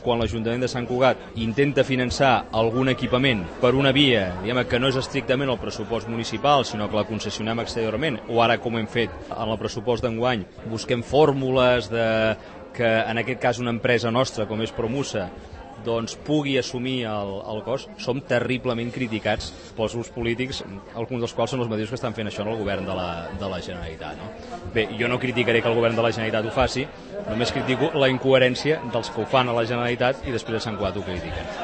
quan l'Ajuntament de Sant Cugat intenta finançar algun equipament per una via, que no és estrictament el pressupost municipal, sinó que la concessionem exteriorment, o ara com hem fet en el pressupost d'enguany, busquem fórmules que en aquest cas una empresa nostra com és Promusa doncs pugui assumir el cost, som terriblement criticats pels grups polítics, alguns dels quals són els mateixos que estan fent això en el govern de la Generalitat. No? Bé, jo no criticaré que el govern de la Generalitat ho faci, només critico la incoherència dels que ho fan a la Generalitat i després a Sant Cugat ho critiquen.